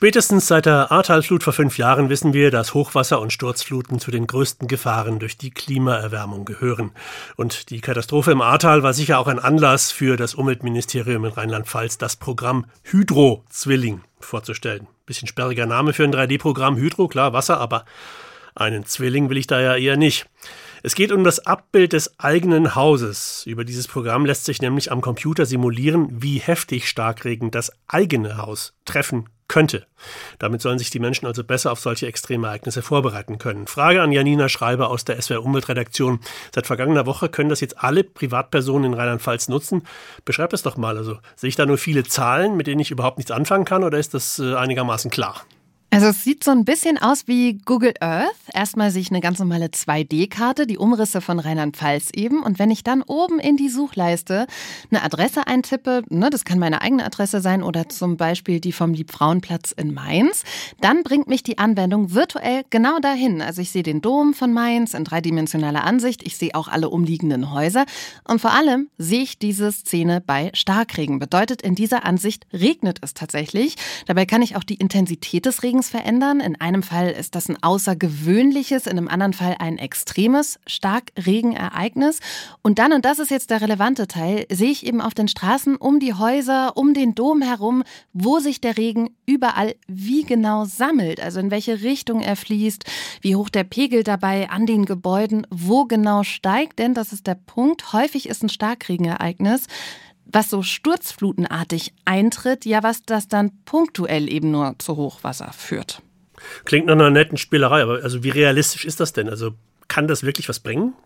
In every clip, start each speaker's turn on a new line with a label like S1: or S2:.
S1: Spätestens seit der Ahrtalflut vor 5 Jahren wissen wir, dass Hochwasser und Sturzfluten zu den größten Gefahren durch die Klimaerwärmung gehören. Und die Katastrophe im Ahrtal war sicher auch ein Anlass für das Umweltministerium in Rheinland-Pfalz, das Programm Hydro-Zwilling vorzustellen. Bisschen sperriger Name für ein 3D-Programm. Hydro, klar, Wasser, aber einen Zwilling will ich da ja eher nicht. Es geht um das Abbild des eigenen Hauses. Über dieses Programm lässt sich nämlich am Computer simulieren, wie heftig Starkregen das eigene Haus treffen könnte. Damit sollen sich die Menschen also besser auf solche Extremereignisse vorbereiten können. Frage an Janina Schreiber aus der SWR Umweltredaktion. Seit vergangener Woche können das jetzt alle Privatpersonen in Rheinland-Pfalz nutzen. Beschreib das doch mal. Also, sehe ich da nur viele Zahlen, mit denen ich überhaupt nichts anfangen kann, oder ist das einigermaßen klar?
S2: Also es sieht so ein bisschen aus wie Google Earth. Erstmal sehe ich eine ganz normale 2D-Karte, die Umrisse von Rheinland-Pfalz eben. Und wenn ich dann oben in die Suchleiste eine Adresse eintippe, das kann meine eigene Adresse sein oder zum Beispiel die vom Liebfrauenplatz in Mainz, dann bringt mich die Anwendung virtuell genau dahin. Also ich sehe den Dom von Mainz in dreidimensionaler Ansicht. Ich sehe auch alle umliegenden Häuser. Und vor allem sehe ich diese Szene bei Starkregen. Bedeutet, in dieser Ansicht regnet es tatsächlich. Dabei kann ich auch die Intensität des Regens verändern. In einem Fall ist das ein außergewöhnliches, in einem anderen Fall ein extremes Starkregenereignis. Und dann, und das ist jetzt der relevante Teil, sehe ich eben auf den Straßen um die Häuser, um den Dom herum, wo sich der Regen überall wie genau sammelt, also in welche Richtung er fließt, wie hoch der Pegel dabei an den Gebäuden, wo genau steigt, denn das ist der Punkt. Häufig ist ein Starkregenereignis, was so sturzflutenartig eintritt, ja, was das dann punktuell eben nur zu Hochwasser führt.
S1: Klingt nach einer netten Spielerei, aber also wie realistisch ist das denn? Also kann das wirklich was bringen?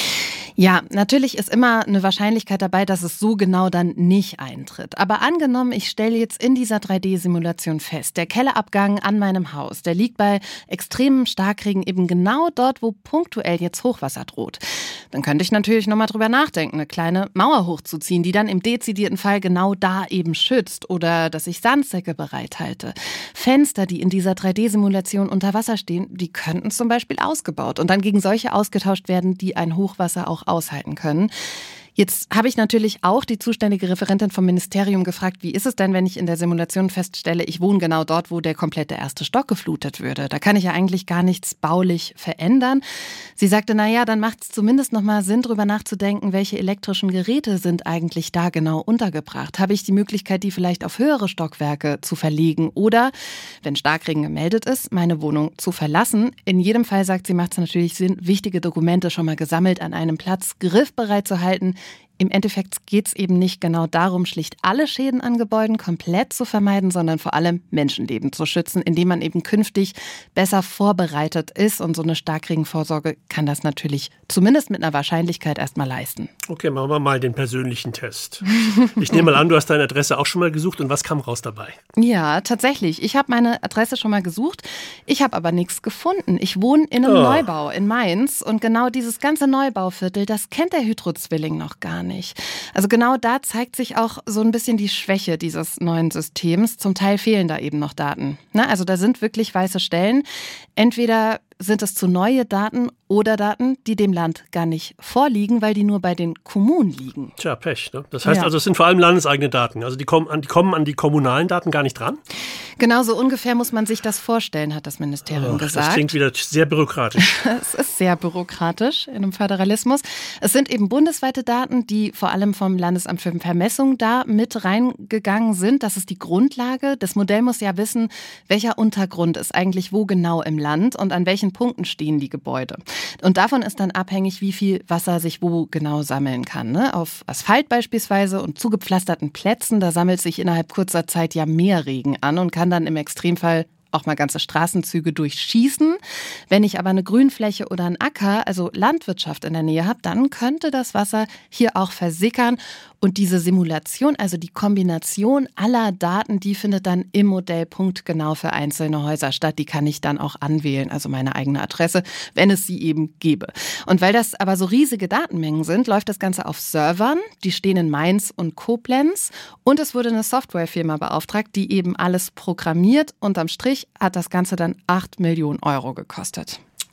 S2: Ja, natürlich ist immer eine Wahrscheinlichkeit dabei, dass es so genau dann nicht eintritt. Aber angenommen, ich stelle jetzt in dieser 3D-Simulation fest, der Kellerabgang an meinem Haus, der liegt bei extremem Starkregen eben genau dort, wo punktuell jetzt Hochwasser droht. Dann könnte ich natürlich nochmal drüber nachdenken, eine kleine Mauer hochzuziehen, die dann im dezidierten Fall genau da eben schützt. Oder dass ich Sandsäcke bereithalte. Fenster, die in dieser 3D-Simulation unter Wasser stehen, die könnten zum Beispiel ausgebaut und dann gegen solche ausgetauscht werden, die ein Hochwasser auch aushalten können. Jetzt habe ich natürlich auch die zuständige Referentin vom Ministerium gefragt, wie ist es denn, wenn ich in der Simulation feststelle, ich wohne genau dort, wo der komplette erste Stock geflutet würde. Da kann ich ja eigentlich gar nichts baulich verändern. Sie sagte, dann macht es zumindest nochmal Sinn, darüber nachzudenken, welche elektrischen Geräte sind eigentlich da genau untergebracht. Habe ich die Möglichkeit, die vielleicht auf höhere Stockwerke zu verlegen oder, wenn Starkregen gemeldet ist, meine Wohnung zu verlassen. In jedem Fall, sagt sie, macht es natürlich Sinn, wichtige Dokumente schon mal gesammelt an einem Platz griffbereit zu halten. Im Endeffekt geht es eben nicht genau darum, schlicht alle Schäden an Gebäuden komplett zu vermeiden, sondern vor allem Menschenleben zu schützen, indem man eben künftig besser vorbereitet ist. Und so eine Starkregenvorsorge kann das natürlich zumindest mit einer Wahrscheinlichkeit erstmal leisten.
S1: Okay, machen wir mal den persönlichen Test. Ich nehme mal an, du hast deine Adresse auch schon mal gesucht und was kam raus dabei?
S2: Ja, tatsächlich. Ich habe meine Adresse schon mal gesucht. Ich habe aber nichts gefunden. Ich wohne in einem Neubau in Mainz und genau dieses ganze Neubauviertel, das kennt der Hydro-Zwilling noch gar nicht. Also genau da zeigt sich auch so ein bisschen die Schwäche dieses neuen Systems. Zum Teil fehlen da eben noch Daten. Also da sind wirklich weiße Stellen. Entweder sind es zu neue Daten oder Daten, die dem Land gar nicht vorliegen, weil die nur bei den Kommunen liegen.
S1: Tja, Pech. Ne? Das heißt also, es sind vor allem landeseigene Daten. Also die kommen an die kommunalen Daten gar nicht dran?
S2: Genau so ungefähr muss man sich das vorstellen, hat das Ministerium gesagt.
S1: Das klingt wieder sehr bürokratisch.
S2: Es ist sehr bürokratisch in einem Föderalismus. Es sind eben bundesweite Daten, die vor allem vom Landesamt für Vermessung da mit reingegangen sind. Das ist die Grundlage. Das Modell muss ja wissen, welcher Untergrund ist eigentlich wo genau im Land und an welchen Punkten stehen die Gebäude. Und davon ist dann abhängig, wie viel Wasser sich wo genau sammeln kann. Ne? Auf Asphalt beispielsweise und zugepflasterten Plätzen, da sammelt sich innerhalb kurzer Zeit ja mehr Regen an und kann dann im Extremfall auch mal ganze Straßenzüge durchschießen. Wenn ich aber eine Grünfläche oder einen Acker, also Landwirtschaft in der Nähe habe, dann könnte das Wasser hier auch versickern. Und diese Simulation, also die Kombination aller Daten, die findet dann im Modell punktgenau für einzelne Häuser statt. Die kann ich dann auch anwählen, also meine eigene Adresse, wenn es sie eben gäbe. Und weil das aber so riesige Datenmengen sind, läuft das Ganze auf Servern. Die stehen in Mainz und Koblenz. Und es wurde eine Softwarefirma beauftragt, die eben alles programmiert. Unterm Strich hat das Ganze dann 8 Millionen Euro gekostet.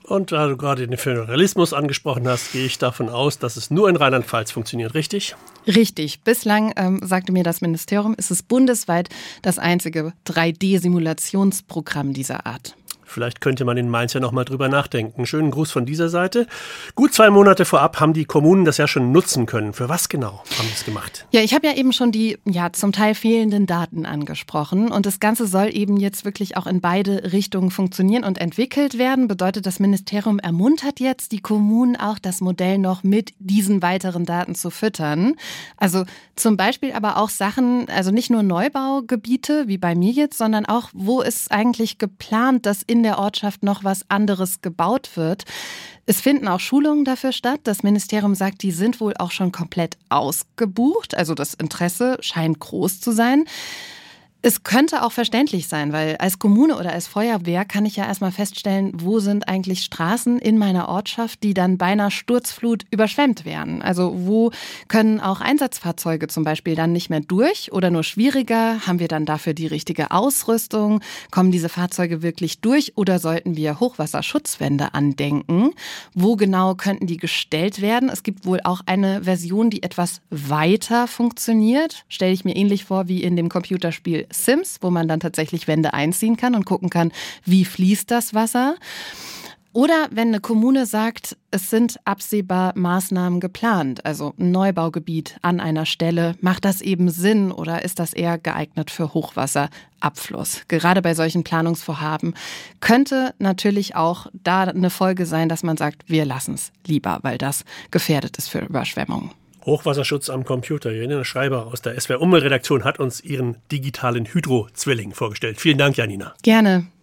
S1: Und da du gerade den Föderalismus angesprochen hast, gehe ich davon aus, dass es nur in Rheinland-Pfalz funktioniert, richtig?
S2: Richtig. Bislang, sagte mir das Ministerium, ist es bundesweit das einzige 3D-Simulationsprogramm dieser Art.
S1: Vielleicht könnte man in Mainz ja noch mal drüber nachdenken. Schönen Gruß von dieser Seite. Gut 2 Monate vorab haben die Kommunen das ja schon nutzen können. Für was genau haben sie es gemacht?
S2: Ja, ich habe ja eben schon die zum Teil fehlenden Daten angesprochen. Und das Ganze soll eben jetzt wirklich auch in beide Richtungen funktionieren und entwickelt werden. Bedeutet, das Ministerium ermuntert jetzt die Kommunen auch, das Modell noch mit diesen weiteren Daten zu füttern. Also zum Beispiel aber auch Sachen, also nicht nur Neubaugebiete wie bei mir jetzt, sondern auch, wo ist eigentlich geplant, dass in der Ortschaft noch was anderes gebaut wird. Es finden auch Schulungen dafür statt. Das Ministerium sagt, die sind wohl auch schon komplett ausgebucht. Also das Interesse scheint groß zu sein. Es könnte auch verständlich sein, weil als Kommune oder als Feuerwehr kann ich ja erstmal feststellen, wo sind eigentlich Straßen in meiner Ortschaft, die dann bei einer Sturzflut überschwemmt werden. Also wo können auch Einsatzfahrzeuge zum Beispiel dann nicht mehr durch oder nur schwieriger? Haben wir dann dafür die richtige Ausrüstung? Kommen diese Fahrzeuge wirklich durch oder sollten wir Hochwasserschutzwände andenken? Wo genau könnten die gestellt werden? Es gibt wohl auch eine Version, die etwas weiter funktioniert. Stelle ich mir ähnlich vor wie in dem Computerspiel Sims, wo man dann tatsächlich Wände einziehen kann und gucken kann, wie fließt das Wasser. Oder wenn eine Kommune sagt, es sind absehbar Maßnahmen geplant, also ein Neubaugebiet an einer Stelle, macht das eben Sinn oder ist das eher geeignet für Hochwasserabfluss? Gerade bei solchen Planungsvorhaben könnte natürlich auch da eine Folge sein, dass man sagt, wir lassen es lieber, weil das gefährdet ist für Überschwemmungen.
S1: Hochwasserschutz am Computer. Janina Schreiber aus der SWR Umweltredaktion hat uns ihren digitalen Hydro-Zwilling vorgestellt. Vielen Dank, Janina.
S2: Gerne.